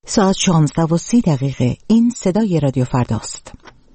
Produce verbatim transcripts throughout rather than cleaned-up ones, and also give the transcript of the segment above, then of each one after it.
ساعت شانزده و سی دقیقه. این صدای رادیو فرداست.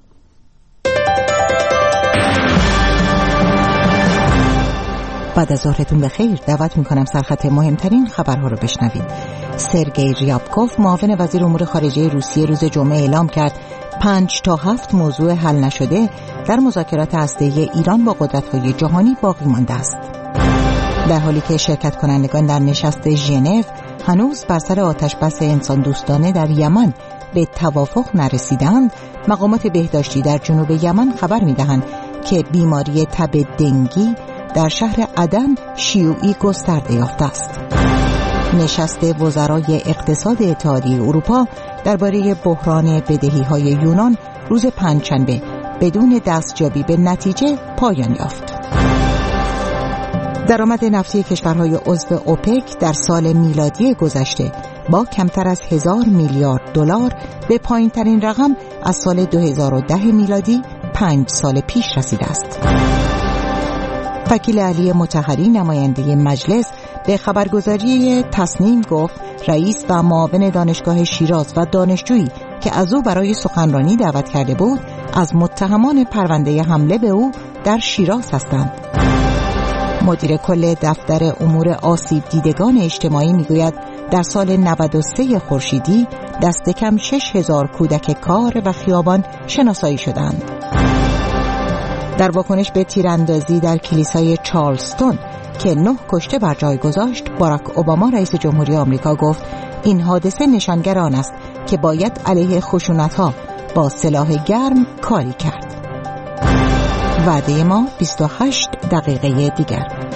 بعد از ظهرتون بخیر. دعوت میکنم سرخط مهمترین خبرها رو بشنوید. سرگئی ریابکوف معاون وزیر امور خارجه روسیه روز جمعه اعلام کرد پنج تا هفت موضوع حل نشده در مذاکرات هسته‌ای ایران با قدرت‌های جهانی باقی مانده است. در حالی که شرکت کنندگان در نشست ژنو هنوز بر سر آتشبس انسان دوستانه در یمن به توافق نرسیدند، مقامات بهداشتی در جنوب یمن خبر می‌دهند که بیماری تب دنگی در شهر عدن شیوعی گسترده یافته است. نشست وزرای اقتصاد اتحادیه اروپا درباره بحران بدهی‌های یونان روز پنجشنبه بدون دستیابی به نتیجه پایان یافت. درآمد نفتی کشورهای عضو اوپک در سال میلادی گذشته با کمتر از هزار میلیارد دلار به پایین‌ترین رقم از سال دو هزار و ده میلادی پنج سال پیش رسیده است. وکیل علی مطهری نماینده مجلس به خبرگزاری تصنیم گفت رئیس و معاون دانشگاه شیراز و دانشجویی که از او برای سخنرانی دعوت کرده بود از متهمان پرونده حمله به او در شیراز هستند. مدیر کل دفتر امور آسیب دیدگان اجتماعی میگوید در سال نود و سه خورشیدی دست کم شش هزار کودک کار و خیابان شناسایی شدند. در واکنش به تیراندازی در کلیسای چارلستون که نه کشته بر جای گذاشت، باراک اوباما رئیس جمهوری آمریکا گفت این حادثه نشانگر آن است که باید علیه خشونت‌ها با سلاح گرم کاری کرد. وعده ما بیست و هشت دقیقه دیگر.